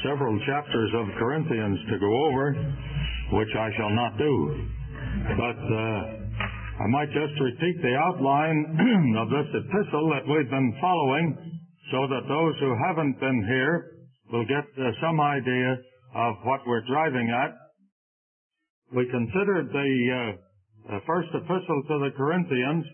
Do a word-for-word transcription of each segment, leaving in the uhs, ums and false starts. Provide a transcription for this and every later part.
several chapters of Corinthians to go over, which I shall not do. But uh, I might just repeat the outline of this epistle that we've been following so that those who haven't been here will get uh, some idea of what we're driving at. We considered the uh, uh, first epistle to the Corinthians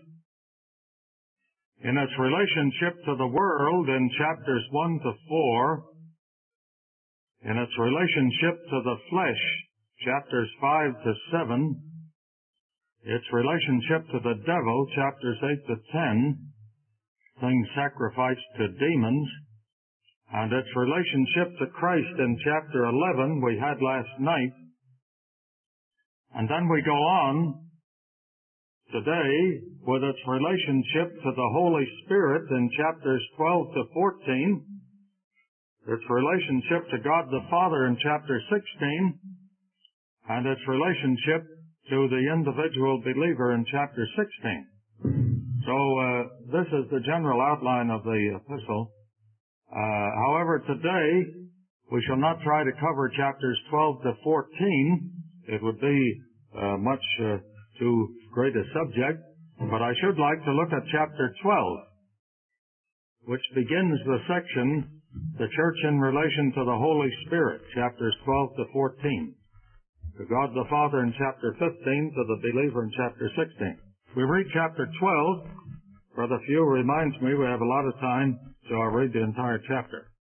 in its relationship to the world in chapters one to four, in its relationship to the flesh, chapters five to seven, its relationship to the devil, chapters eight to ten, things sacrificed to demons, and its relationship to Christ in chapter eleven we had last night. And then we go on today with its relationship to the Holy Spirit in chapters twelve to fourteen, its relationship to God the Father in chapter sixteen, and its relationship to the individual believer in chapter sixteen. So uh, this is the general outline of the epistle. Uh, however, today we shall not try to cover chapters twelve to fourteen. It would be uh, much uh, too great a subject, but I should like to look at chapter twelve, which begins the section, the church in relation to the Holy Spirit, chapters twelve to fourteen. To God the Father in chapter fifteen, to the believer in chapter sixteen. We read chapter twelve. Brother Few reminds me we have a lot of time, so I'll read the entire chapter.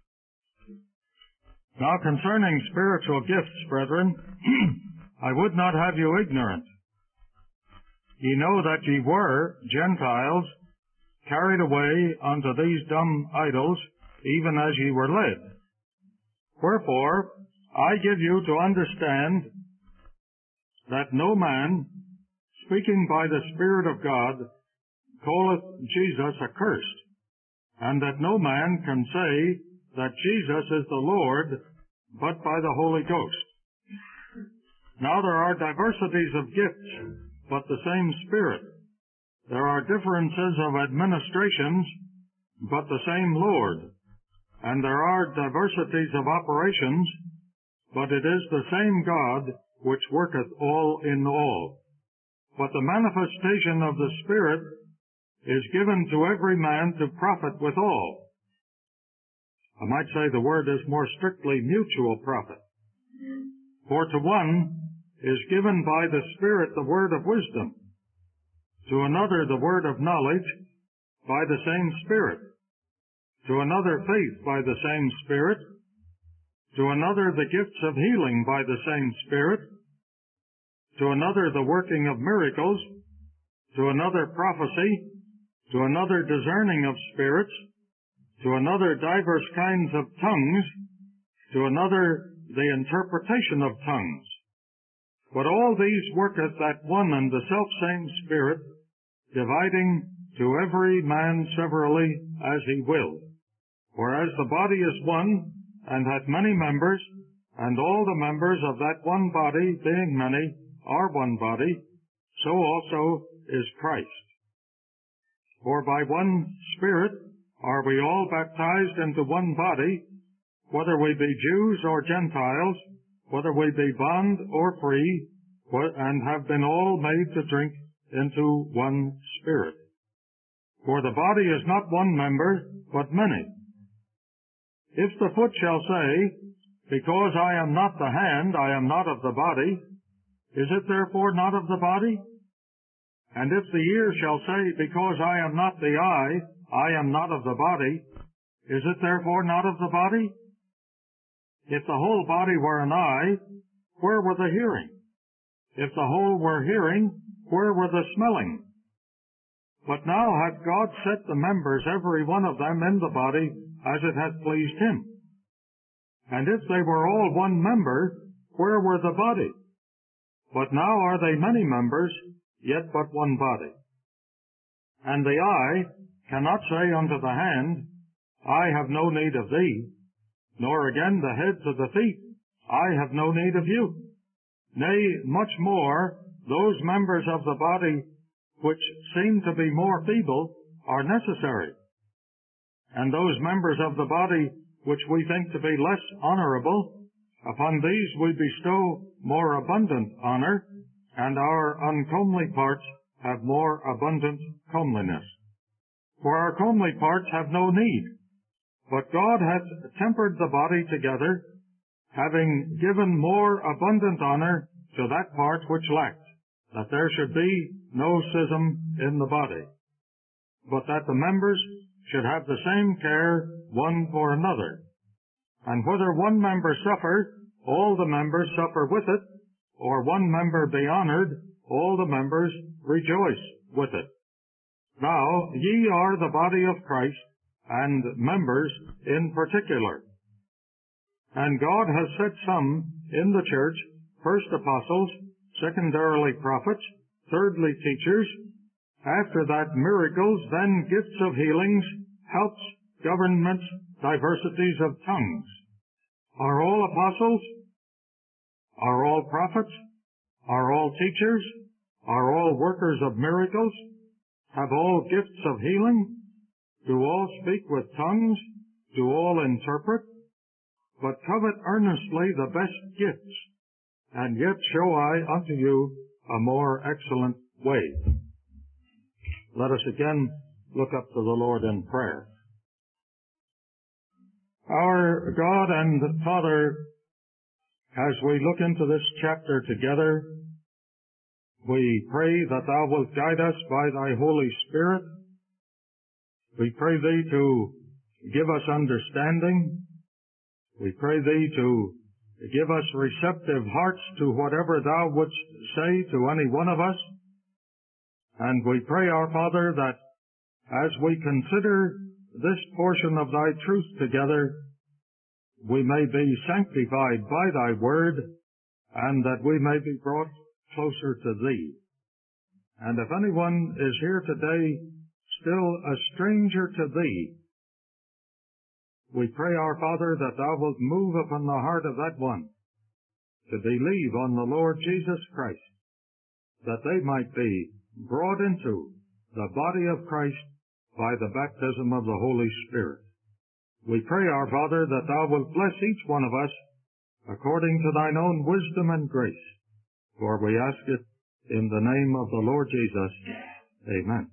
Now concerning spiritual gifts, brethren, I would not have you ignorant. Ye know that ye were Gentiles, carried away unto these dumb idols, even as ye were led. Wherefore, I give you to understand that no man, speaking by the Spirit of God, calleth Jesus accursed, and that no man can say that Jesus is the Lord, but by the Holy Ghost. Now there are diversities of gifts, but the same Spirit. There are differences of administrations, but the same Lord. And there are diversities of operations, but it is the same God which worketh all in all. But the manifestation of the Spirit is given to every man to profit withal. I might say the word is more strictly mutual profit. For to one is given by the Spirit the word of wisdom, to another the word of knowledge by the same Spirit, to another faith by the same Spirit, to another the gifts of healing by the same Spirit, to another the working of miracles, to another prophecy, to another discerning of spirits, to another divers kinds of tongues, to another the interpretation of tongues. But all these worketh that one and the selfsame Spirit, dividing to every man severally as he will. Whereas the body is one, and hath many members, and all the members of that one body, being many, are one body, so also is Christ. For by one Spirit are we all baptized into one body, whether we be Jews or Gentiles, whether we be bond or free, and have been all made to drink into one Spirit. For the body is not one member, but many. If the foot shall say, because I am not the hand, I am not of the body, is it therefore not of the body? And if the ear shall say, because I am not the eye, I am not of the body, is it therefore not of the body? If the whole body were an eye, where were the hearing? If the whole were hearing, where were the smelling? But now hath God set the members, every one of them, in the body, as it hath pleased him. And if they were all one member, where were the body? But now are they many members, yet but one body. And the eye cannot say unto the hand, I have no need of thee, nor again the head to the feet, I have no need of you. Nay, much more, those members of the body which seem to be more feeble are necessary. And those members of the body which we think to be less honorable, upon these we bestow more abundant honor, and our uncomely parts have more abundant comeliness. For our comely parts have no need, but God hath tempered the body together, having given more abundant honor to that part which lacked, that there should be no schism in the body, but that the members should have the same care one for another. And whether one member suffer, all the members suffer with it, or one member be honored, all the members rejoice with it. Now ye are the body of Christ, and members in particular. And God has set some in the church, first apostles, secondarily prophets, thirdly teachers, after that miracles, then gifts of healings, helps, governments, diversities of tongues. Are all apostles? Are all prophets? Are all teachers? Are all workers of miracles? Have all gifts of healing? Do all speak with tongues? Do all interpret? But covet earnestly the best gifts, and yet show I unto you a more excellent way. Let us again look up to the Lord in prayer. Our God and Father, as we look into this chapter together, we pray that Thou wilt guide us by Thy Holy Spirit. We pray Thee to give us understanding. We pray Thee to give us receptive hearts to whatever Thou wouldst say to any one of us. And we pray, our Father, that as we consider this portion of Thy truth together, we may be sanctified by Thy word, and that we may be brought closer to Thee. And if anyone is here today still a stranger to Thee, we pray, our Father, that Thou wilt move upon the heart of that one to believe on the Lord Jesus Christ, that they might be brought into the body of Christ by the baptism of the Holy Spirit. We pray, our Father, that Thou wilt bless each one of us according to Thine own wisdom and grace, for we ask it in the name of the Lord Jesus. Amen.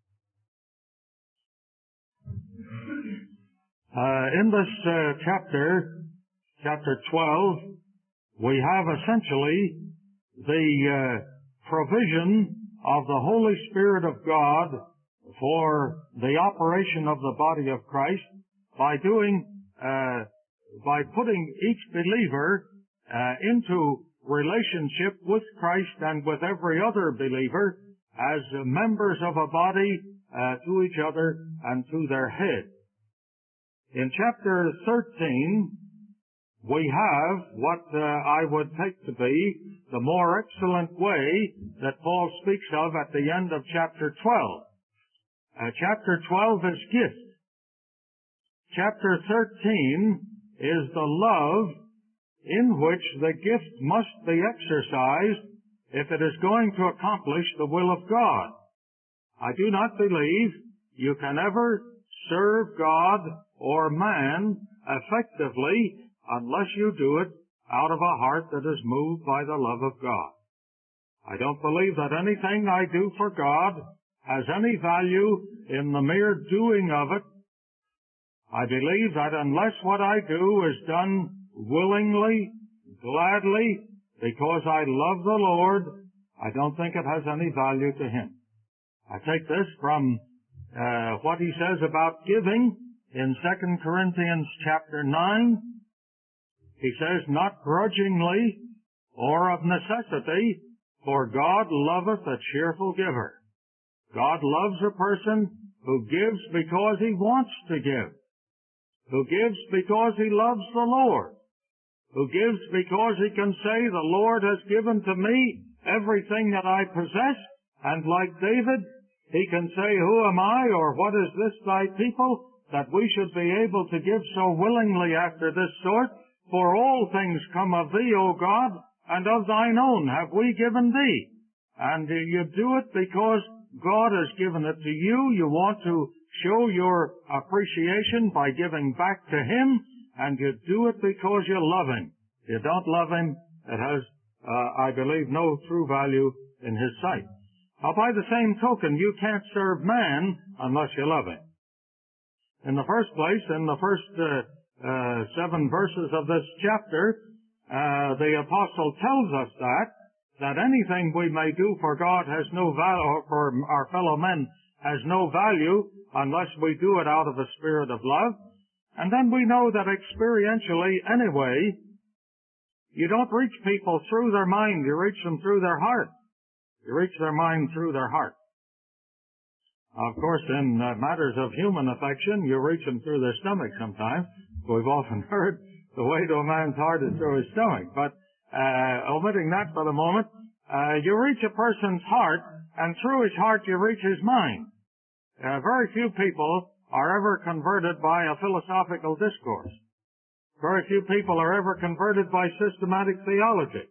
Uh, in this uh, chapter, chapter twelve, we have essentially the uh, provision of the Holy Spirit of God for the operation of the body of Christ by doing, uh, by putting each believer uh, into relationship with Christ and with every other believer as uh, members of a body uh, to each other and to their head. In chapter thirteen, we have what uh, I would take to be the more excellent way that Paul speaks of at the end of chapter twelve. Uh, chapter twelve is gift. Chapter thirteen is the love in which the gift must be exercised if it is going to accomplish the will of God. I do not believe you can ever serve God or man effectively unless you do it out of a heart that is moved by the love of God. I don't believe that anything I do for God has any value in the mere doing of it. I believe that unless what I do is done willingly, gladly, because I love the Lord, I don't think it has any value to Him. I take this from uh, what he says about giving in Second Corinthians chapter nine. He says, not grudgingly or of necessity, for God loveth a cheerful giver. God loves a person who gives because he wants to give, who gives because he loves the Lord, who gives because he can say, the Lord has given to me everything that I possess, and like David, he can say, who am I, or what is this thy people, that we should be able to give so willingly after this sort? For all things come of thee, O God, and of thine own have we given thee. And you do it because God has given it to you. You want to show your appreciation by giving back to Him, and you do it because you love Him. If you don't love Him, it has, uh, I believe, no true value in His sight. Now, by the same token, you can't serve man unless you love Him. In the first place, in the first uh, uh, seven verses of this chapter, uh, the apostle tells us that, that anything we may do for God has no value, or for our fellow men has no value unless we do it out of a spirit of love. And then we know that experientially, anyway, you don't reach people through their mind, you reach them through their heart. You reach their mind through their heart. Of course, in uh, matters of human affection, you reach them through their stomach sometimes. We've often heard the way to a man's heart is through his stomach. But uh, omitting that for the moment, uh, you reach a person's heart, and through his heart you reach his mind. Uh, very few people are ever converted by a philosophical discourse. Very few people are ever converted by systematic theology.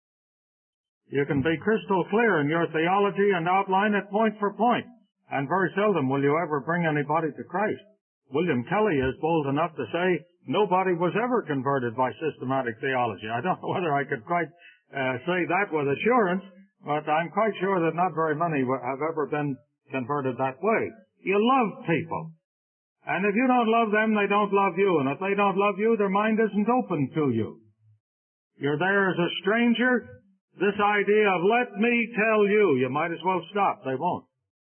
You can be crystal clear in your theology and outline it point for point, and very seldom will you ever bring anybody to Christ. William Kelly is bold enough to say nobody was ever converted by systematic theology. I don't know whether I could quite uh, say that with assurance, but I'm quite sure that not very many have ever been converted that way. You love people. And if you don't love them, they don't love you. And if they don't love you, their mind isn't open to you. You're there as a stranger. This idea of, let me tell you, you might as well stop. They won't.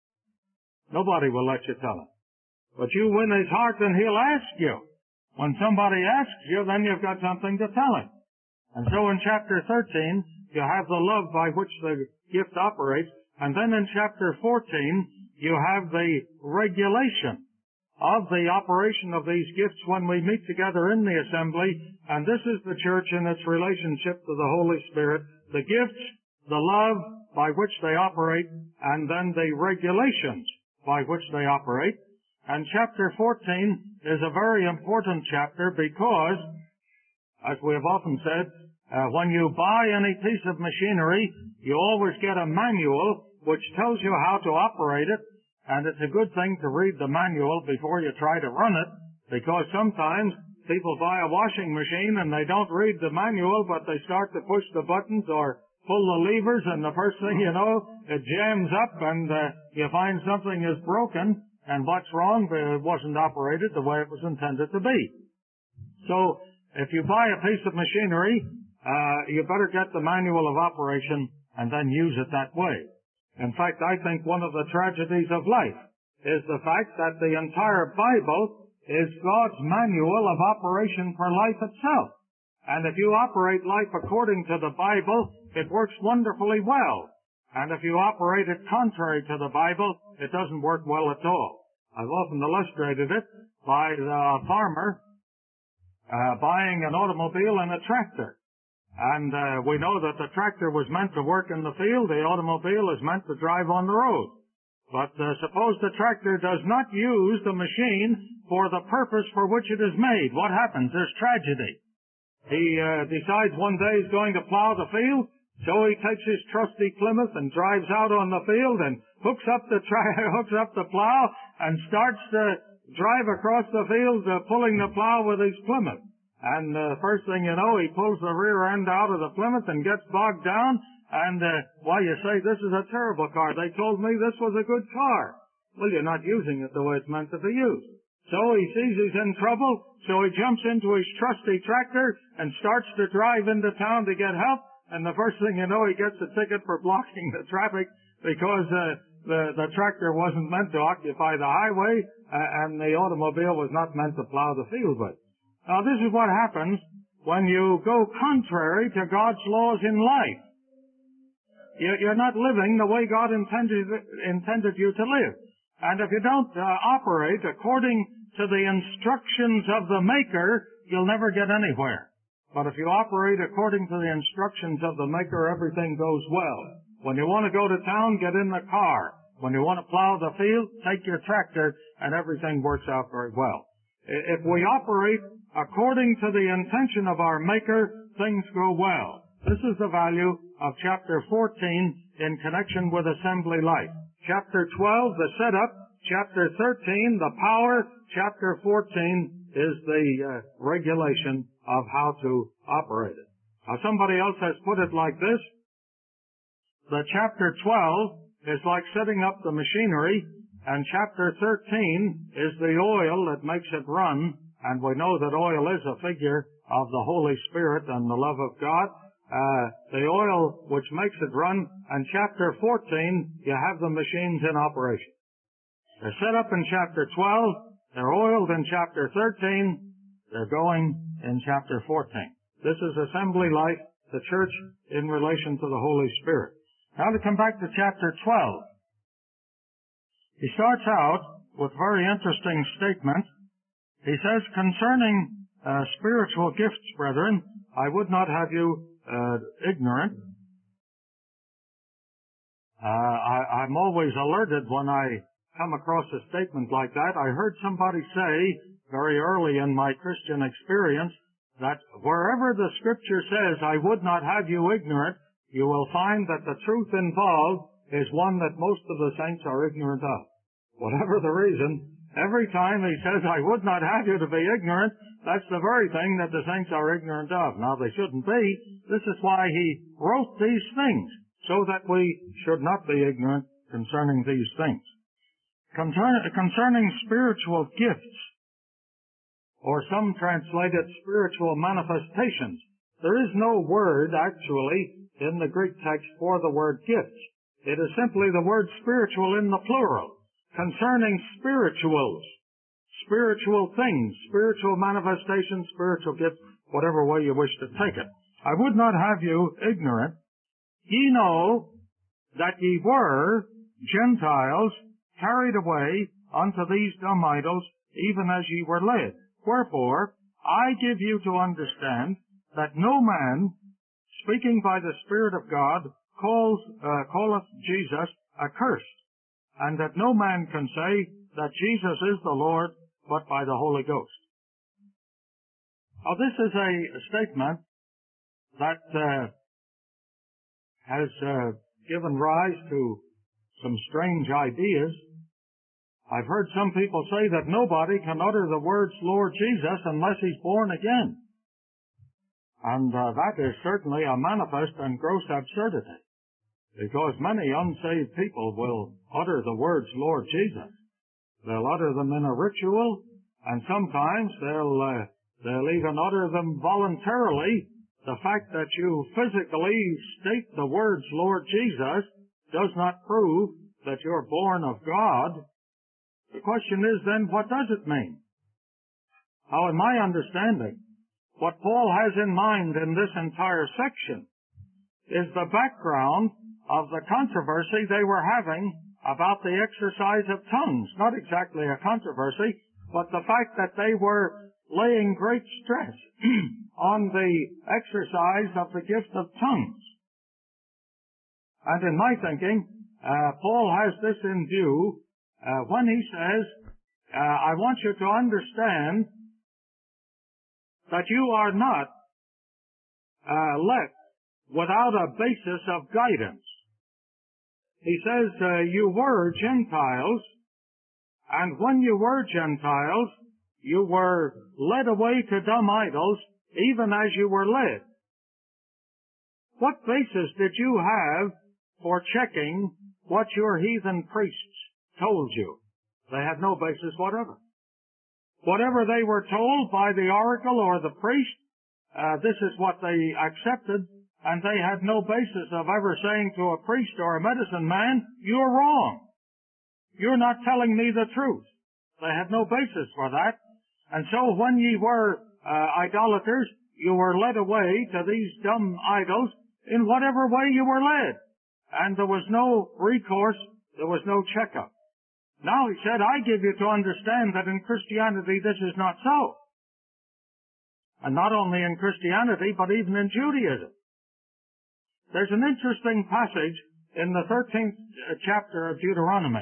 Nobody will let you tell him. But you win his heart and he'll ask you. When somebody asks you, then you've got something to tell him. And so in chapter thirteen, you have the love by which the gift operates. And then in chapter fourteen, you have the regulation of the operation of these gifts when we meet together in the assembly. And this is the church in its relationship to the Holy Spirit. The gifts, the love by which they operate, and then the regulations by which they operate. And chapter fourteen is a very important chapter because, as we have often said, uh, when you buy any piece of machinery, you always get a manual which tells you how to operate it, and it's a good thing to read the manual before you try to run it, because sometimes people buy a washing machine and they don't read the manual, but they start to push the buttons or pull the levers, and the first thing you know, it jams up and uh, you find something is broken, and what's wrong? It wasn't operated the way it was intended to be. So, if you buy a piece of machinery, uh, you better get the manual of operation and then use it that way. In fact, I think one of the tragedies of life is the fact that the entire Bible is God's manual of operation for life itself. And if you operate life according to the Bible, it works wonderfully well. And if you operate it contrary to the Bible, it doesn't work well at all. I've often illustrated it by the farmer uh, buying an automobile and a tractor. And uh, we know that the tractor was meant to work in the field. The automobile is meant to drive on the road. But uh, suppose the tractor does not use the machine for the purpose for which it is made. What happens? There's tragedy. He uh, decides one day he's going to plow the field, so he takes his trusty Plymouth and drives out on the field and hooks up the tra- hooks up the plow and starts to drive across the field, uh, pulling the plow with his Plymouth. And uh, first thing you know, he pulls the rear end out of the Plymouth and gets bogged down. And uh, why, you say, this is a terrible car. They told me this was a good car. Well, you're not using it the way it's meant to be used. So he sees he's in trouble, so he jumps into his trusty tractor and starts to drive into town to get help. And the first thing you know, he gets a ticket for blocking the traffic because uh, the, the tractor wasn't meant to occupy the highway uh, and the automobile was not meant to plow the field with. Now, this is what happens when you go contrary to God's laws in life. You're not living the way God intended, intended you to live. And if you don't uh, operate according to the instructions of the Maker, you'll never get anywhere. But if you operate according to the instructions of the Maker, everything goes well. When you want to go to town, get in the car. When you want to plow the field, take your tractor, and everything works out very well. If we operate according to the intention of our Maker, things go well. This is the value of chapter fourteen in connection with assembly life. Chapter twelve, the setup. Chapter thirteen, the power. Chapter fourteen is the uh, regulation of how to operate it. Now, somebody else has put it like this: the chapter twelve is like setting up the machinery, and chapter thirteen is the oil that makes it run, and we know that oil is a figure of the Holy Spirit and the love of God. Uh, the oil which makes it run, and chapter fourteen, you have the machines in operation. They're set up in chapter twelve, they're oiled in chapter thirteen, they're going in chapter fourteen. This is assembly life, the church in relation to the Holy Spirit. Now to come back to chapter twelve. He starts out with a very interesting statement. He says, concerning uh, spiritual gifts, brethren, I would not have you uh, ignorant. Uh, I, I'm always alerted when I come across a statement like that. I heard somebody say very early in my Christian experience that wherever the Scripture says, I would not have you ignorant, you will find that the truth involved is one that most of the saints are ignorant of. Whatever the reason, every time he says, I would not have you to be ignorant, that's the very thing that the saints are ignorant of. Now, they shouldn't be. This is why he wrote these things, so that we should not be ignorant concerning these things. Concern, concerning spiritual gifts, or some translate it spiritual manifestations, there is no word, actually, in the Greek text for the word gifts. It is simply the word spiritual in the plural. Concerning spirituals, spiritual things, spiritual manifestations, spiritual gifts, whatever way you wish to take it. I would not have you ignorant. Ye know that ye were Gentiles carried away unto these dumb idols, even as ye were led. Wherefore, I give you to understand that no man, speaking by the Spirit of God, calls, uh, calleth Jesus accursed, and that no man can say that Jesus is the Lord but by the Holy Ghost. Now, this is a statement that uh, has uh, given rise to some strange ideas. I've heard some people say that nobody can utter the words Lord Jesus unless he's born again. And uh, that is certainly a manifest and gross absurdity, because many unsaved people will utter the words Lord Jesus. They'll utter them in a ritual, and sometimes they'll uh, they'll even utter them voluntarily. The fact that you physically state the words Lord Jesus does not prove that you're born of God. The question is then, what does it mean? Now, in my understanding, what Paul has in mind in this entire section is the background of the controversy they were having about the exercise of tongues. Not exactly a controversy, but the fact that they were laying great stress on the exercise of the gift of tongues. And in my thinking, uh, Paul has this in view uh, when he says, uh, I want you to understand that you are not uh, left without a basis of guidance. He says, uh, you were Gentiles, and when you were Gentiles, you were led away to dumb idols, even as you were led. What basis did you have for checking what your heathen priests told you? They had no basis whatever. Whatever they were told by the oracle or the priest, uh, this is what they accepted, and they had no basis of ever saying to a priest or a medicine man, you're wrong. You're not telling me the truth. They had no basis for that. And so when ye were uh, idolaters, you were led away to these dumb idols in whatever way you were led. And there was no recourse, there was no checkup. Now, he said, I give you to understand that in Christianity this is not so. And not only in Christianity, but even in Judaism. There's an interesting passage in the thirteenth chapter of Deuteronomy.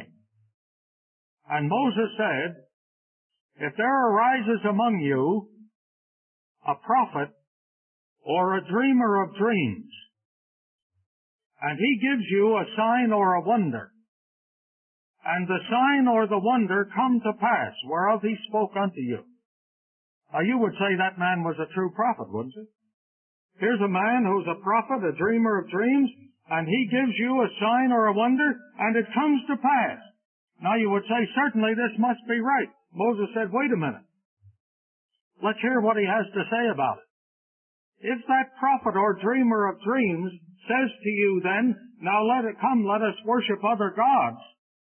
And Moses said, if there arises among you a prophet or a dreamer of dreams, and he gives you a sign or a wonder, and the sign or the wonder come to pass, whereof he spoke unto you, Now, you would say that man was a true prophet, wouldn't you? Here's a man who's a prophet, a dreamer of dreams, and he gives you a sign or a wonder, and it comes to pass. Now, you would say, certainly this must be right. Moses said, wait a minute. Let's hear what he has to say about it. If that prophet or dreamer of dreams says to you then, now let it come, let us worship other gods,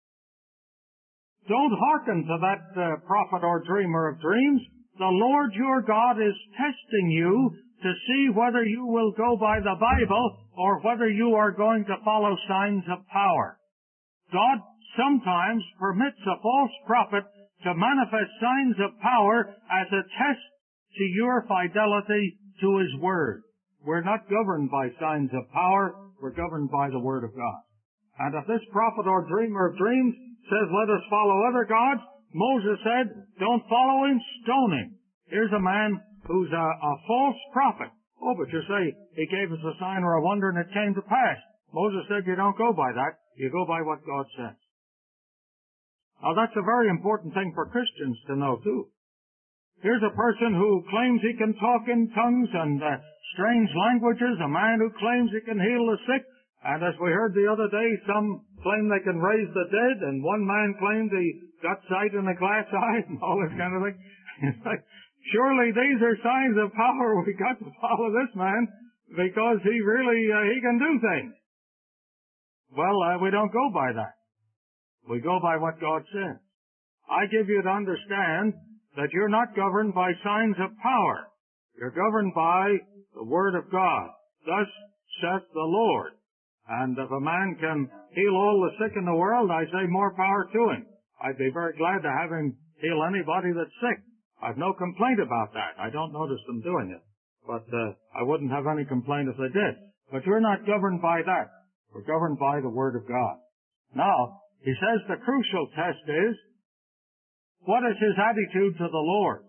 don't hearken to that uh, prophet or dreamer of dreams. The Lord your God is testing you to see whether you will go by the Bible or whether you are going to follow signs of power. God sometimes permits a false prophet to manifest signs of power as a test to your fidelity to His Word. We're not governed by signs of power. We're governed by the Word of God. And if this prophet or dreamer of dreams says, let us follow other gods, Moses said, don't follow him, stone him. Here's a man who's a, a false prophet. Oh, but you say, he gave us a sign or a wonder and it came to pass. Moses said, you don't go by that. You go by what God says. Now, that's a very important thing for Christians to know, too. Here's a person who claims he can talk in tongues and uh, strange languages, a man who claims he can heal the sick, and as we heard the other day, some claim they can raise the dead, and one man claimed he got sight in a glass eye, and all this kind of thing. It's like, surely these are signs of power. We got to follow this man, because he really, uh, he can do things. Well, uh, we don't go by that. We go by what God says. I give you to understand that you're not governed by signs of power. You're governed by the Word of God. Thus saith the Lord. And if a man can heal all the sick in the world, I say more power to him. I'd be very glad to have him heal anybody that's sick. I've no complaint about that. I don't notice them doing it. But uh, I wouldn't have any complaint if they did. But you're not governed by that. We're governed by the Word of God. Now, he says the crucial test is, what is his attitude to the Lord?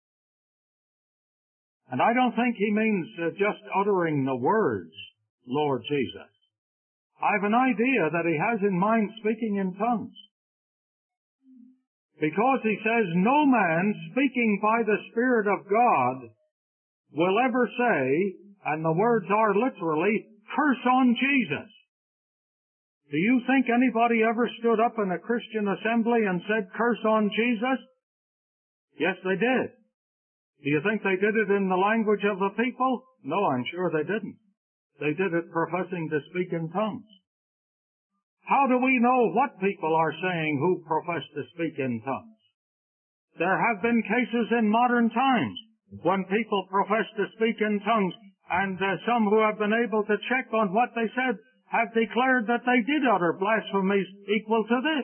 And I don't think he means uh, just uttering the words, Lord Jesus. I've an idea that he has in mind speaking in tongues. Because he says, no man speaking by the Spirit of God will ever say, and the words are literally, curse on Jesus. Do you think anybody ever stood up in a Christian assembly and said, curse on Jesus? Yes, they did. Do you think they did it in the language of the people? No, I'm sure they didn't. They did it professing to speak in tongues. How do we know what people are saying who profess to speak in tongues? There have been cases in modern times when people profess to speak in tongues, and uh, some who have been able to check on what they said have declared that they did utter blasphemies equal to this.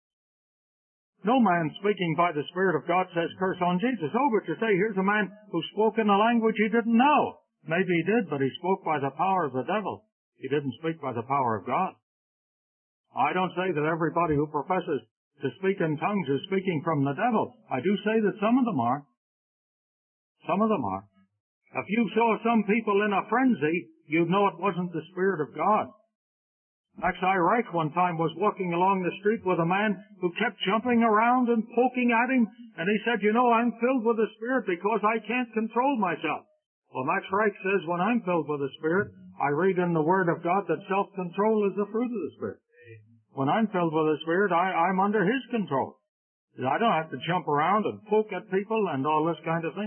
No man speaking by the Spirit of God says curse on Jesus. Oh, but you say, here's a man who spoke in a language he didn't know. Maybe he did, but he spoke by the power of the devil. He didn't speak by the power of God. I don't say that everybody who professes to speak in tongues is speaking from the devil. I do say that some of them are. Some of them are. If you saw some people in a frenzy, you'd know it wasn't the Spirit of God. Max Reich one time was walking along the street with a man who kept jumping around and poking at him, and he said, you know, I'm filled with the Spirit because I can't control myself. Well, Max Reich says, when I'm filled with the Spirit, I read in the Word of God that self-control is the fruit of the Spirit. When I'm filled with the Spirit, I, I'm under His control. I don't have to jump around and poke at people and all this kind of thing.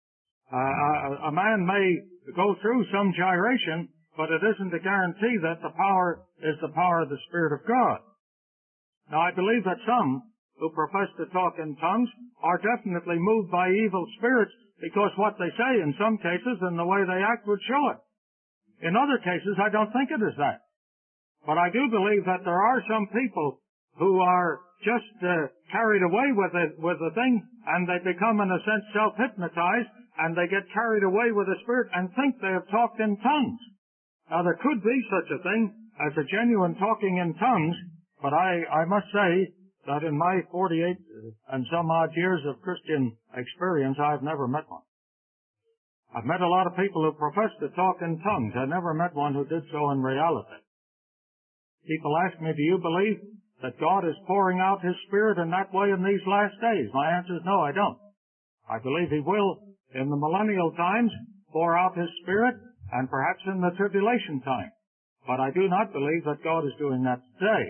Uh, a, a man may go through some gyration, but it isn't a guarantee that the power is the power of the Spirit of God. Now, I believe that some who profess to talk in tongues are definitely moved by evil spirits because what they say in some cases and the way they act would show it. In other cases, I don't think it is that. But I do believe that there are some people who are just uh, carried away with it, with the thing, and they become, in a sense, self-hypnotized, and they get carried away with the Spirit and think they have talked in tongues. Now, there could be such a thing as a genuine talking in tongues, but I, I must say that in my forty-eight and some odd years of Christian experience, I've never met one. I've met a lot of people who profess to talk in tongues. I never met one who did so in reality. People ask me, do you believe that God is pouring out His Spirit in that way in these last days? My answer is no, I don't. I believe He will in the millennial times, pour out His Spirit, and perhaps in the tribulation time. But I do not believe that God is doing that today.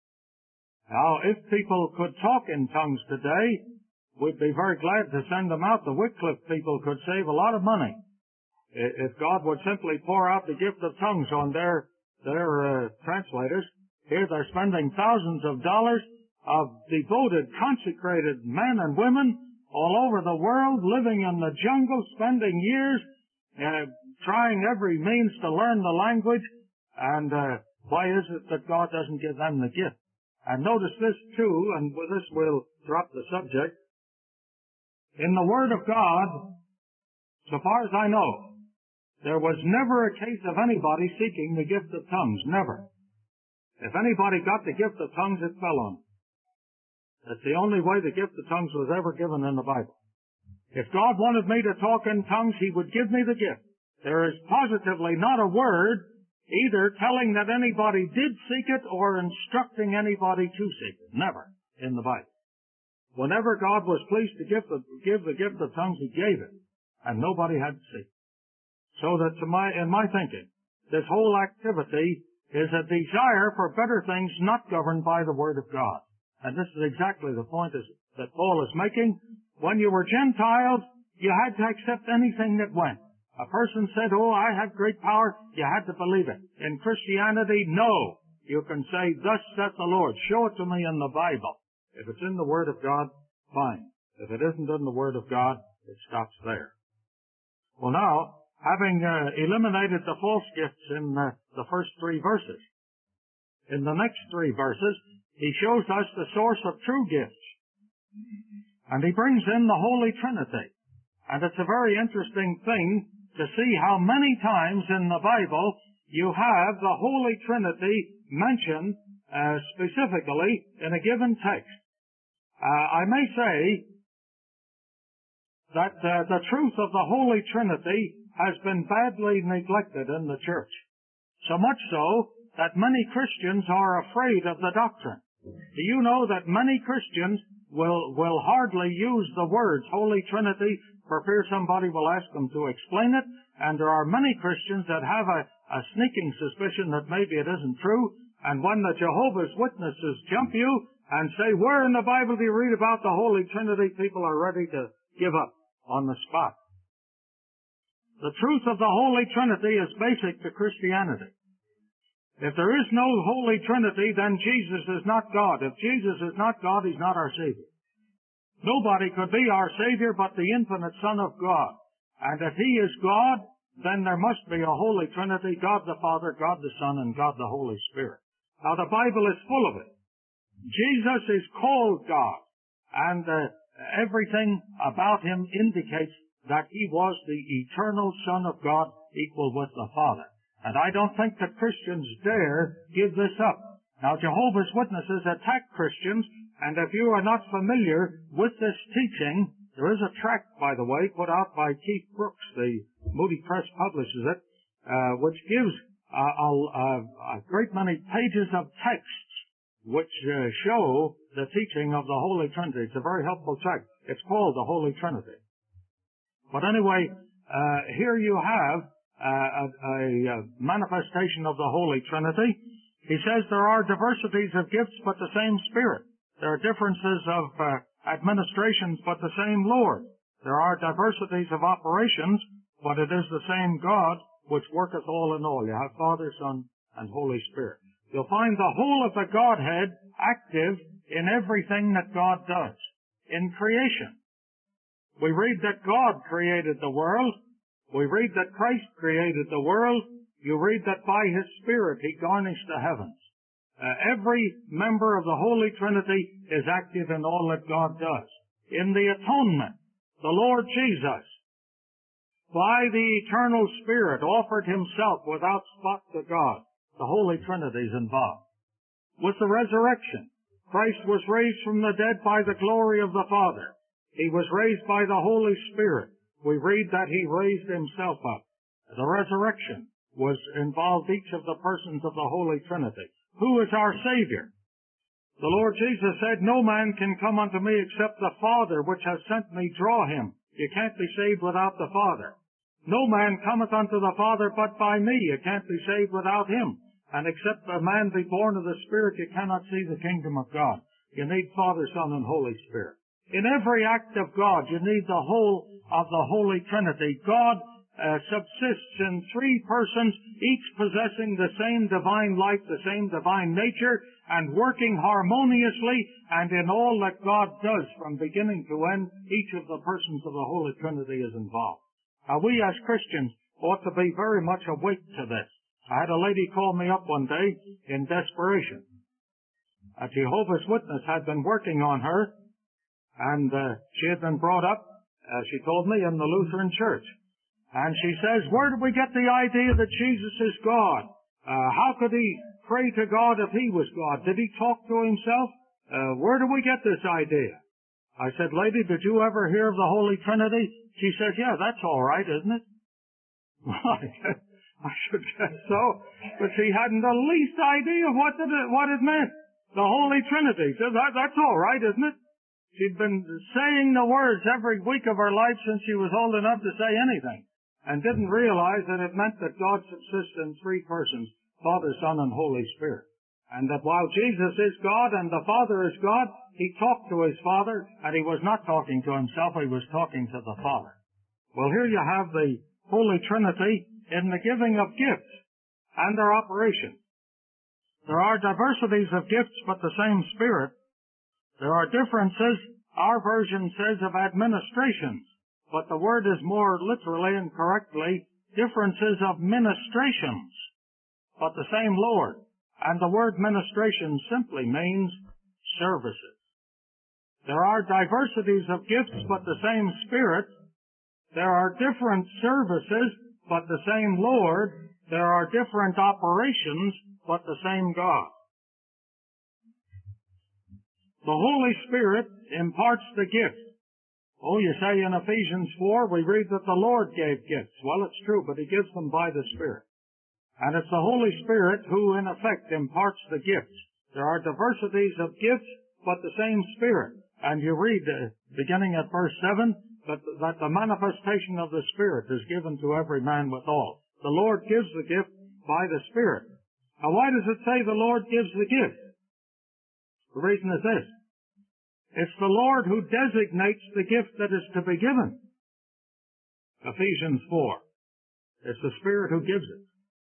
Now, if people could talk in tongues today, we'd be very glad to send them out. The Wycliffe people could save a lot of money if God would simply pour out the gift of tongues on their their uh, translators. Here they're spending thousands of dollars of devoted, consecrated men and women all over the world, living in the jungle, spending years uh, trying every means to learn the language. And uh, why is it that God doesn't give them the gift? And notice this too, and with this we'll drop the subject. In the Word of God, so far as I know, there was never a case of anybody seeking the gift of tongues. Never. If anybody got the gift of tongues, it fell on them. That's the only way the gift of tongues was ever given in the Bible. If God wanted me to talk in tongues, He would give me the gift. There is positively not a word either telling that anybody did seek it or instructing anybody to seek it. Never in the Bible. Whenever God was pleased to give the, give the gift of tongues, He gave it, and nobody had to seek it. So that to my, in my thinking, this whole activity is a desire for better things not governed by the Word of God. And this is exactly the point is, that Paul is making. When you were Gentiles, you had to accept anything that went. A person said, oh, I have great power, you had to believe it. In Christianity, no. You can say, thus saith the Lord. Show it to me in the Bible. If it's in the Word of God, fine. If it isn't in the Word of God, it stops there. Well, now, having uh, eliminated the false gifts in uh, the first three verses, in the next three verses, he shows us the source of true gifts. And he brings in the Holy Trinity. And it's a very interesting thing to see how many times in the Bible you have the Holy Trinity mentioned uh, specifically in a given text. Uh, I may say that uh, the truth of the Holy Trinity has been badly neglected in the church. So much so that many Christians are afraid of the doctrine. Do you know that many Christians will, will hardly use the words Holy Trinity for fear somebody will ask them to explain it? And there are many Christians that have a, a sneaking suspicion that maybe it isn't true. And when the Jehovah's Witnesses jump you and say, where in the Bible do you read about the Holy Trinity? People are ready to give up on the spot. The truth of the Holy Trinity is basic to Christianity. If there is no Holy Trinity, then Jesus is not God. If Jesus is not God, He's not our Savior. Nobody could be our Savior but the infinite Son of God. And if He is God, then there must be a Holy Trinity, God the Father, God the Son, and God the Holy Spirit. Now the Bible is full of it. Jesus is called God, and uh, everything about Him indicates that He was the eternal Son of God, equal with the Father. And I don't think that Christians dare give this up. Now, Jehovah's Witnesses attack Christians, and if you are not familiar with this teaching, there is a tract, by the way, put out by Keith Brooks, the Moody Press publishes it, uh, which gives uh, a, a, a great many pages of texts which uh, show the teaching of the Holy Trinity. It's a very helpful tract. It's called the Holy Trinity. But anyway, uh, here you have uh, a, a manifestation of the Holy Trinity. He says there are diversities of gifts, but the same Spirit. There are differences of uh, administrations, but the same Lord. There are diversities of operations, but it is the same God which worketh all in all. You have Father, Son, and Holy Spirit. You'll find the whole of the Godhead active in everything that God does. In creation, we read that God created the world. We read that Christ created the world. You read that by His Spirit He garnished the heavens. Uh, every member of the Holy Trinity is active in all that God does. In the atonement, the Lord Jesus, by the eternal Spirit, offered Himself without spot to God. The Holy Trinity is involved. With the resurrection, Christ was raised from the dead by the glory of the Father. He was raised by the Holy Spirit. We read that He raised Himself up. The resurrection was involved each of the persons of the Holy Trinity. Who is our Savior? The Lord Jesus said, no man can come unto me except the Father which has sent me draw him. You can't be saved without the Father. No man cometh unto the Father but by me. You can't be saved without Him. And except a man be born of the Spirit, you cannot see the kingdom of God. You need Father, Son, and Holy Spirit. In every act of God, you need the whole of the Holy Trinity. God uh, subsists in three persons, each possessing the same divine life, the same divine nature, and working harmoniously, and in all that God does from beginning to end, each of the persons of the Holy Trinity is involved. Now, we as Christians ought to be very much awake to this. I had a lady call me up one day in desperation. A Jehovah's Witness had been working on her, and uh, she had been brought up, uh, she told me, in the Lutheran Church. And she says, where did we get the idea that Jesus is God? Uh, how could he pray to God if he was God? Did he talk to himself? Uh, where do we get this idea? I said, lady, did you ever hear of the Holy Trinity? She says, yeah, that's all right, isn't it? Well, I should guess so. But she hadn't the least idea of what it, what it meant. The Holy Trinity. So that, that's all right, isn't it? She'd been saying the words every week of her life since she was old enough to say anything, and didn't realize that it meant that God subsists in three persons, Father, Son, and Holy Spirit. And that while Jesus is God and the Father is God, he talked to his Father, and he was not talking to himself, he was talking to the Father. Well, here you have the Holy Trinity in the giving of gifts and their operation. There are diversities of gifts, but the same Spirit. There are differences, our version says, of administrations, but the word is more literally and correctly, differences of ministrations, but the same Lord. And the word ministration simply means services. There are diversities of gifts, but the same Spirit. There are different services, but the same Lord. There are different operations, but the same God. The Holy Spirit imparts the gift. Oh, you say in Ephesians four, we read that the Lord gave gifts. Well, it's true, but he gives them by the Spirit. And it's the Holy Spirit who, in effect, imparts the gifts. There are diversities of gifts, but the same Spirit. And you read, uh, beginning at verse seven, that, that the manifestation of the Spirit is given to every man withal. The Lord gives the gift by the Spirit. Now, why does it say the Lord gives the gift? The reason is this. It's the Lord who designates the gift that is to be given. Ephesians four. It's the Spirit who gives it.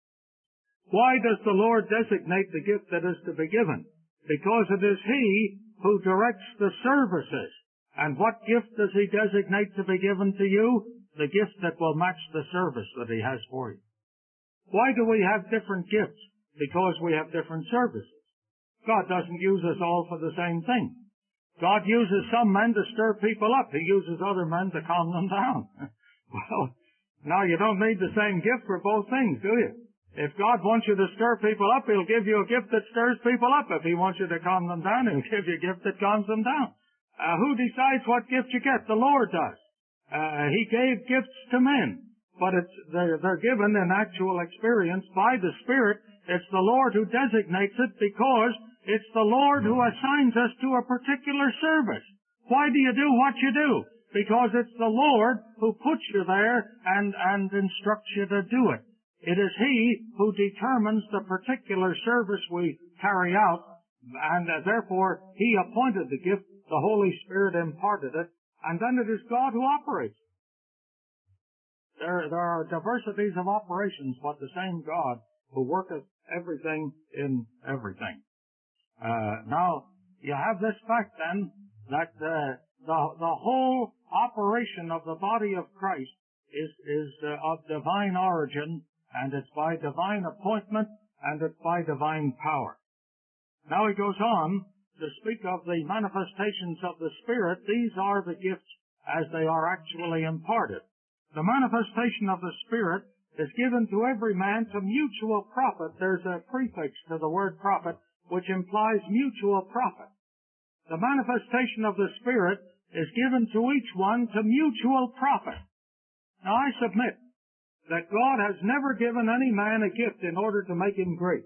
Why does the Lord designate the gift that is to be given? Because it is He who directs the services. And what gift does He designate to be given to you? The gift that will match the service that He has for you. Why do we have different gifts? Because we have different services. God doesn't use us all for the same thing. God uses some men to stir people up. He uses other men to calm them down. Well, now you don't need the same gift for both things, do you? If God wants you to stir people up, He'll give you a gift that stirs people up. If He wants you to calm them down, He'll give you a gift that calms them down. Uh, who decides what gift you get? The Lord does. Uh, he gave gifts to men, but it's, they're, they're given in actual experience by the Spirit. It's the Lord who designates it because it's the Lord who assigns us to a particular service. Why do you do what you do? Because it's the Lord who puts you there and, and instructs you to do it. It is He who determines the particular service we carry out, and uh, therefore He appointed the gift, the Holy Spirit imparted it, and then it is God who operates. There, there are diversities of operations, but the same God who worketh everything in everything. Uh, now, you have this fact then, that uh, the, the whole operation of the body of Christ is, is uh, of divine origin, and it's by divine appointment, and it's by divine power. Now he goes on to speak of the manifestations of the Spirit. These are the gifts as they are actually imparted. The manifestation of the Spirit is given to every man to mutual profit. There's a prefix to the word profit, which implies mutual profit. The manifestation of the Spirit is given to each one to mutual profit. Now I submit that God has never given any man a gift in order to make him great.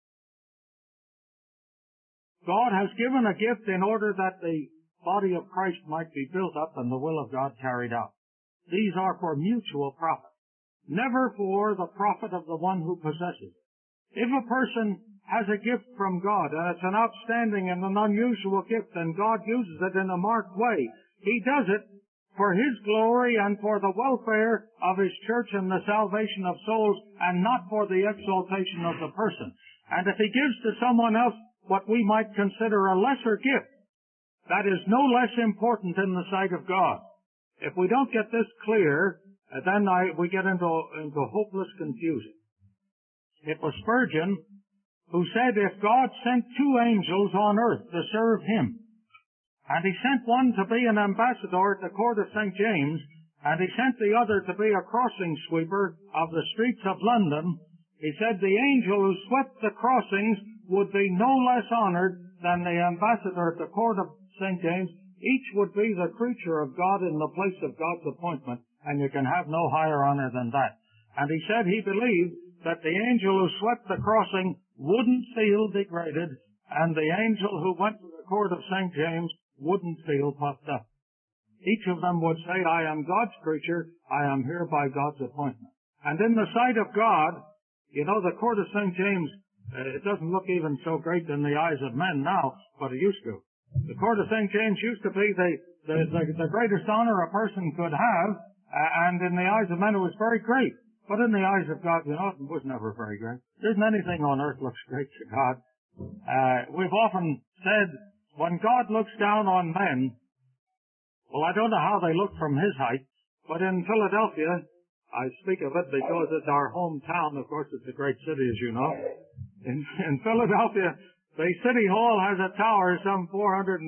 God has given a gift in order that the body of Christ might be built up and the will of God carried out. these are for mutual profit, never for the profit of the one who possesses it. If a person has a gift from God, and it's an outstanding and an unusual gift, and God uses it in a marked way, He does it for His glory and for the welfare of His church and the salvation of souls, and not for the exaltation of the person. And if He gives to someone else what we might consider a lesser gift, that is no less important in the sight of God. If we don't get this clear, then I, we get into, into hopeless confusion. It was Spurgeon who said if God sent two angels on earth to serve Him, and He sent one to be an ambassador at the court of Saint James, and He sent the other to be a crossing sweeper of the streets of London, he said the angel who swept the crossings would be no less honored than the ambassador at the court of Saint James. Each would be the creature of God in the place of God's appointment, and you can have no higher honor than that. And he said he believed that the angel who swept the crossing wouldn't feel degraded, and the angel who went to the court of Saint James wouldn't feel puffed up. Each of them would say, I am God's creature, I am here by God's appointment. And in the sight of God, you know, the court of Saint James, uh, it doesn't look even so great in the eyes of men now, but it used to. The court of Saint James used to be the, the, the, the greatest honor a person could have, uh, and in the eyes of men it was very great. But in the eyes of God, you know, it was never very great. There isn't anything on earth looks great to God. Uh, we've often said, when God looks down on men, well, I don't know how they look from His height, but in Philadelphia, I speak of it because it's our hometown. Of course, it's a great city, as you know. In, in Philadelphia, the City Hall has a tower some four hundred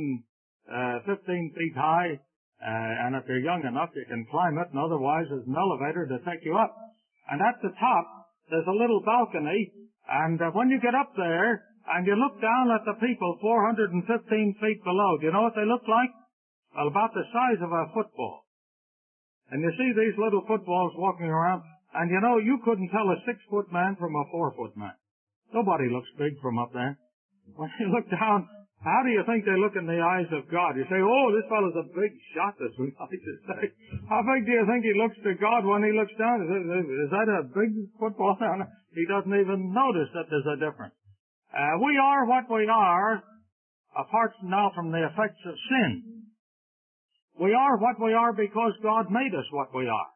fifteen feet high, uh, and if you're young enough, you can climb it, and otherwise there's an elevator to take you up. And at the top, there's a little balcony, and uh, when you get up there, and you look down at the people four hundred fifteen feet below, do you know what they look like? Well, about the size of a football. And you see these little footballs walking around, and you know, you couldn't tell a six-foot man from a four-foot man. Nobody looks big from up there. When you look down, how do you think they look in the eyes of God? You say, oh, this fellow's a big shot, as we like to say. How big do you think he looks to God when he looks down? Is that a big football down there? He doesn't even notice that there's a difference. Uh, we are what we are, apart now from the effects of sin. We are what we are because God made us what we are.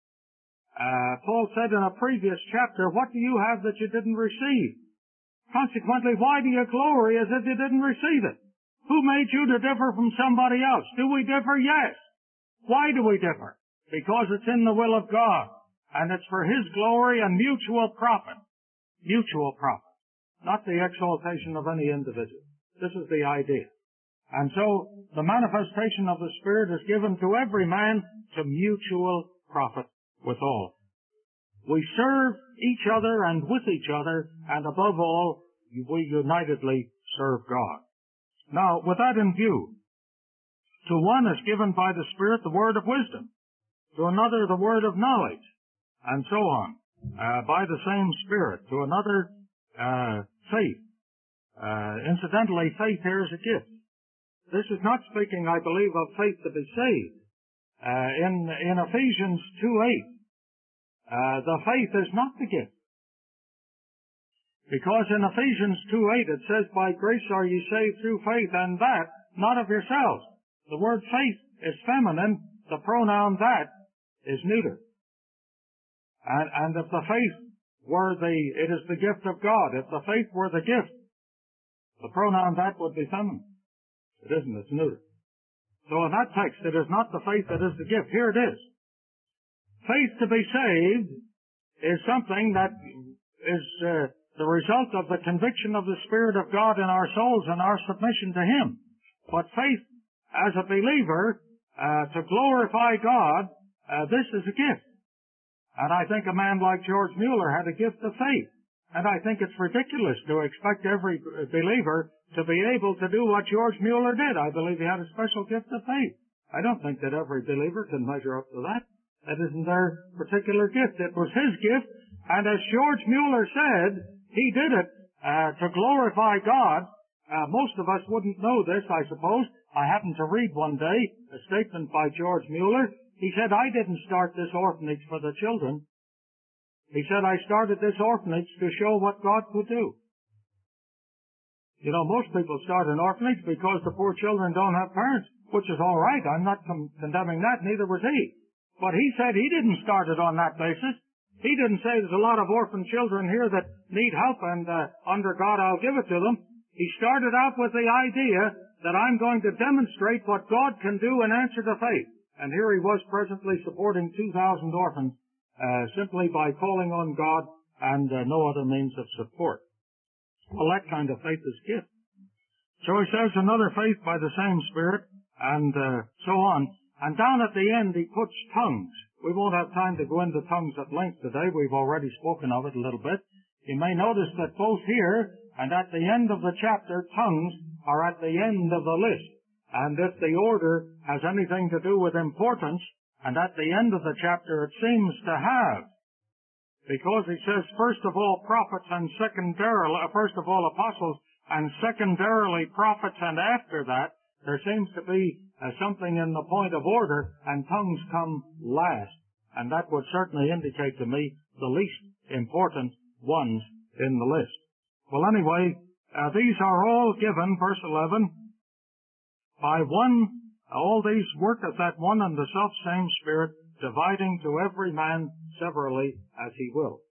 Uh, Paul said in a previous chapter, what do you have that you didn't receive? Consequently, why do you glory as if you didn't receive it? Who made you to differ from somebody else? Do we differ? Yes. Why do we differ? Because it's in the will of God, and it's for His glory and mutual profit. Mutual profit. Not the exaltation of any individual. This is the idea. And so, the manifestation of the Spirit is given to every man to mutual profit with all. We serve each other and with each other, and above all, we unitedly serve God. Now, with that in view, to one is given by the Spirit the word of wisdom, to another the word of knowledge, and so on, uh, by the same Spirit, to another uh, faith. Uh, incidentally, faith here is a gift. This is not speaking, I believe, of faith to be saved. Uh, in, in Ephesians two eight, uh, the faith is not the gift. Because in Ephesians two eight it says, by grace are ye saved through faith, and that not of yourselves. The word faith is feminine, the pronoun that is neuter. And, and if the faith were the, it is the gift of God. If the faith were the gift, the pronoun that would be feminine. It isn't, it's neuter. So in that text, it is not the faith that is the gift. Here it is. Faith to be saved is something that is uh, the result of the conviction of the Spirit of God in our souls and our submission to Him. But faith as a believer, uh, to glorify God, uh, this is a gift. And I think a man like George Mueller had a gift of faith. And I think it's ridiculous to expect every believer to be able to do what George Mueller did. I believe he had a special gift of faith. I don't think that every believer can measure up to that. That isn't their particular gift. It was his gift. And as George Mueller said, he did it uh, to glorify God. Uh, most of us wouldn't know this, I suppose. I happened to read one day a statement by George Mueller. He said, I didn't start this orphanage for the children. He said, I started this orphanage to show what God could do. You know, most people start an orphanage because the poor children don't have parents, which is all right. I'm not con- condemning that, neither was he. But he said he didn't start it on that basis. He didn't say there's a lot of orphan children here that need help and uh, under God I'll give it to them. He started out with the idea that I'm going to demonstrate what God can do in answer to faith. And here he was presently supporting two thousand orphans uh, simply by calling on God and uh, no other means of support. Well, that kind of faith is gift. So he says another faith by the same Spirit and uh, so on. And down at the end he puts tongues. We won't have time to go into tongues at length today. We've already spoken of it a little bit. You may notice that both here and at the end of the chapter, tongues are at the end of the list. And if the order has anything to do with importance, and at the end of the chapter it seems to have, because he says first of all prophets and secondarily, first of all apostles and secondarily prophets, and after that there seems to be uh, something in the point of order, and tongues come last. And that would certainly indicate to me the least important ones in the list. Well, anyway, uh, these are all given, verse eleven, by one, all these worketh that one and the self-same Spirit, dividing to every man severally as he will.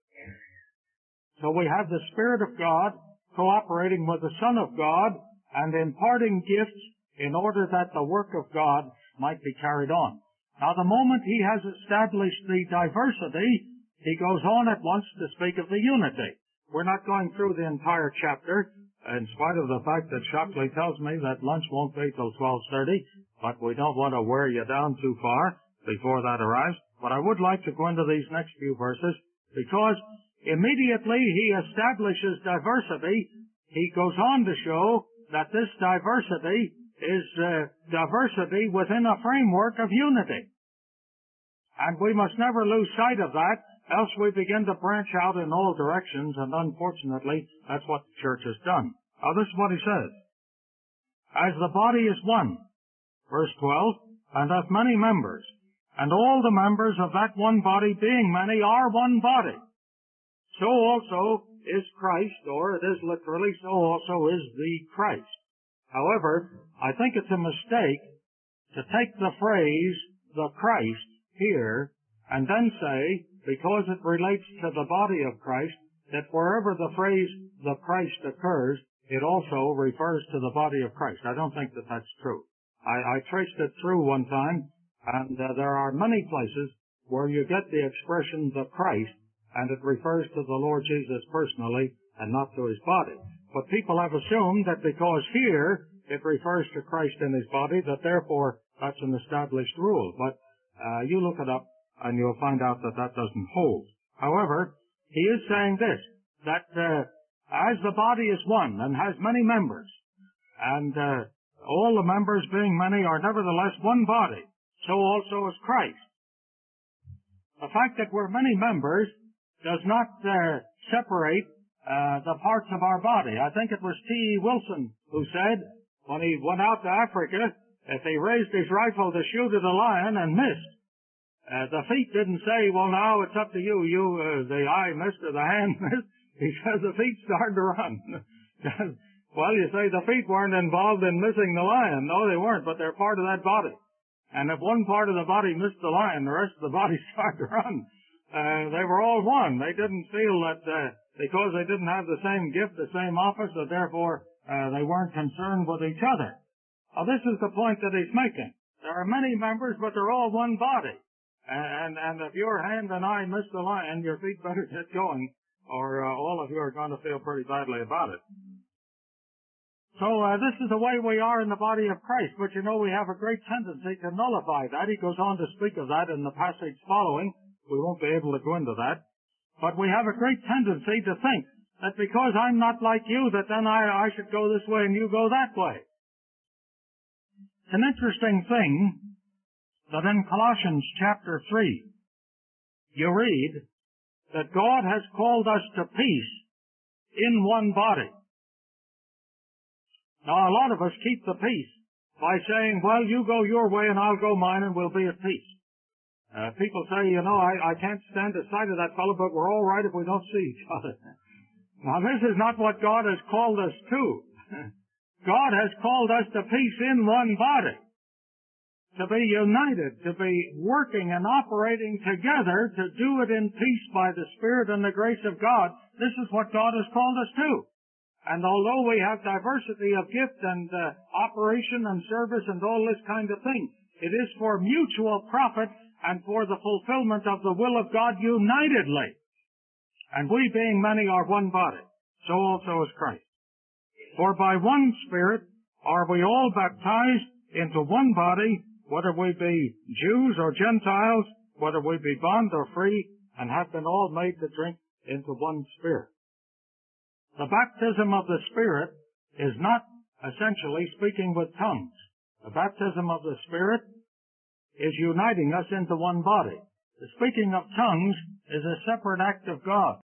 So we have the Spirit of God cooperating with the Son of God and imparting gifts in order that the work of God might be carried on. Now, the moment he has established the diversity, he goes on at once to speak of the unity. We're not going through the entire chapter, in spite of the fact that Shockley tells me that lunch won't be till twelve thirty, but we don't want to wear you down too far before that arrives. But I would like to go into these next few verses, because immediately he establishes diversity, he goes on to show that this diversity is uh, diversity within a framework of unity. And we must never lose sight of that, else we begin to branch out in all directions, and unfortunately, that's what the church has done. Now, this is what he says. As the body is one, verse twelve, and hath many members, and all the members of that one body, being many, are one body. So also is Christ, or it is literally, so also is the Christ. However, I think it's a mistake to take the phrase, the Christ, here, and then say, because it relates to the body of Christ, that wherever the phrase, the Christ, occurs, it also refers to the body of Christ. I don't think that that's true. I, I traced it through one time, and uh, there are many places where you get the expression, the Christ, and it refers to the Lord Jesus personally and not to his body. But people have assumed that because here it refers to Christ in his body, that therefore that's an established rule. But uh, you look it up and you'll find out that that doesn't hold. However, he is saying this, that uh, as the body is one and has many members, and uh, all the members being many are nevertheless one body, so also is Christ. The fact that we're many members does not uh, separate uh, the parts of our body. I think it was T E Wilson who said, when he went out to Africa, if he raised his rifle to shoot at a lion and missed, uh, the feet didn't say, well, now it's up to you. You, uh, the eye missed or the hand missed. He says the feet started to run. Well, you say the feet weren't involved in missing the lion. No, they weren't, but they're part of that body. And if one part of the body missed the lion, the rest of the body started to run. Uh, they were all one. They didn't feel that uh, because they didn't have the same gift, the same office, that therefore uh, they weren't concerned with each other. Now, this is the point that he's making. There are many members, but they're all one body. And, and if your hand and eye miss the lion, your feet better get going, or uh, all of you are going to feel pretty badly about it. So uh, this is the way we are in the body of Christ, but you know we have a great tendency to nullify that. He goes on to speak of that in the passage following. We won't be able to go into that. But we have a great tendency to think that because I'm not like you, that then I, I should go this way and you go that way. It's an interesting thing that in Colossians chapter three, you read that God has called us to peace in one body. Now, a lot of us keep the peace by saying, well, you go your way and I'll go mine and we'll be at peace. Uh, people say, you know, I, I can't stand the sight of that fellow, but we're all right if we don't see each other. Now, this is not what God has called us to. God has called us to peace in one body, to be united, to be working and operating together, to do it in peace by the Spirit and the grace of God. This is what God has called us to. And although we have diversity of gift and uh, operation and service and all this kind of thing, it is for mutual profit and for the fulfillment of the will of God unitedly. And we being many are one body, so also is Christ. For by one Spirit are we all baptized into one body, whether we be Jews or Gentiles, whether we be bond or free, and have been all made to drink into one Spirit. The baptism of the Spirit is not essentially speaking with tongues. The baptism of the Spirit is uniting us into one body. The speaking of tongues is a separate act of God.